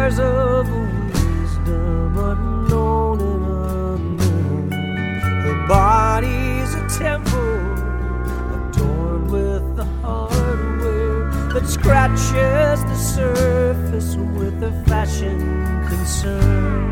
treasures of wisdom unknown and unknown. Her body's a temple adorned with the hardware that scratches the surface with her fashion concerns.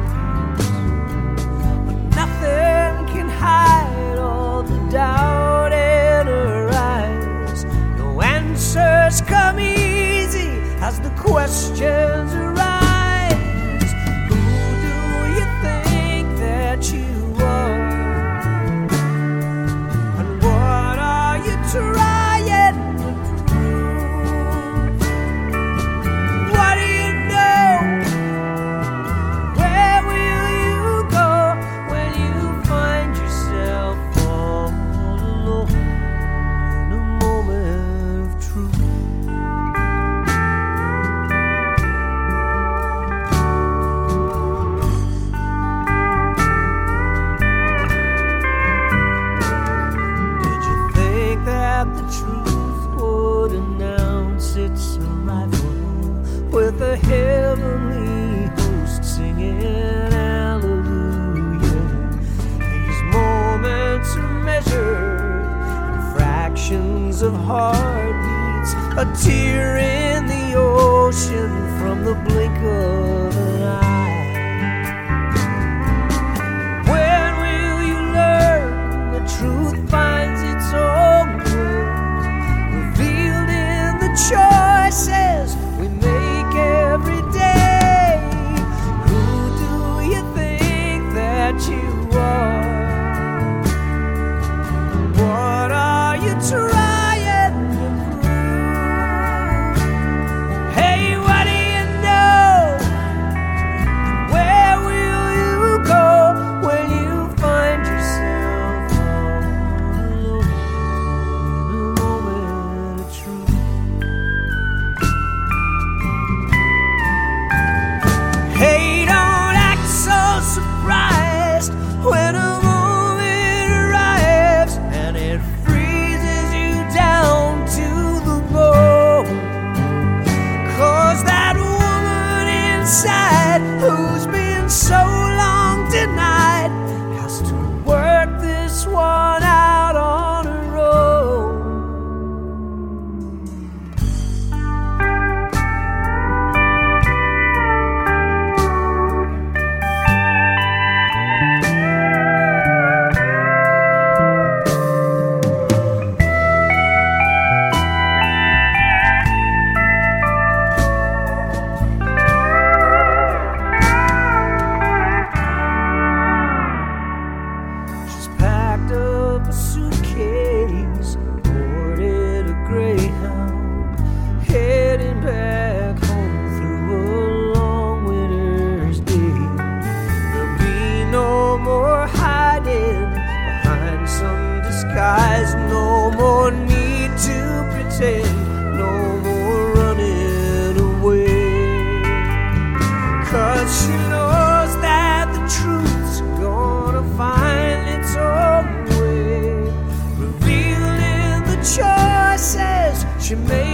But nothing can hide all the doubt in her eyes. No answers come easy as the questions arise. Who do you think that you are? And what are you trying to prove? What do you know? Where will you go when you find yourself all alone in a moment of truth? The truth would announce its arrival with a heavenly host singing hallelujah. These moments are measured in fractions of heartbeats, a tear in the ocean from the blink of an eye. When will you learn the truth finds its own choices we make every day? Who do you think that you are? What are you trying to prove? Hey, what do you know? Where will you go when you find yourself all alone in a moment of truth? Hey, don't act so surprised when a moment arrives and it freezes you down to the bone. 'Cause that woman inside who's been so long denied has to work this one out on her own. Packed up a suitcase, boarded a Greyhound, heading back home through a long winter's day. There'll be no more hiding behind some disguise, no more need to pretend, no more running away. 'Cause she knows that the truth's gonna find its own way, revealing the choices she made.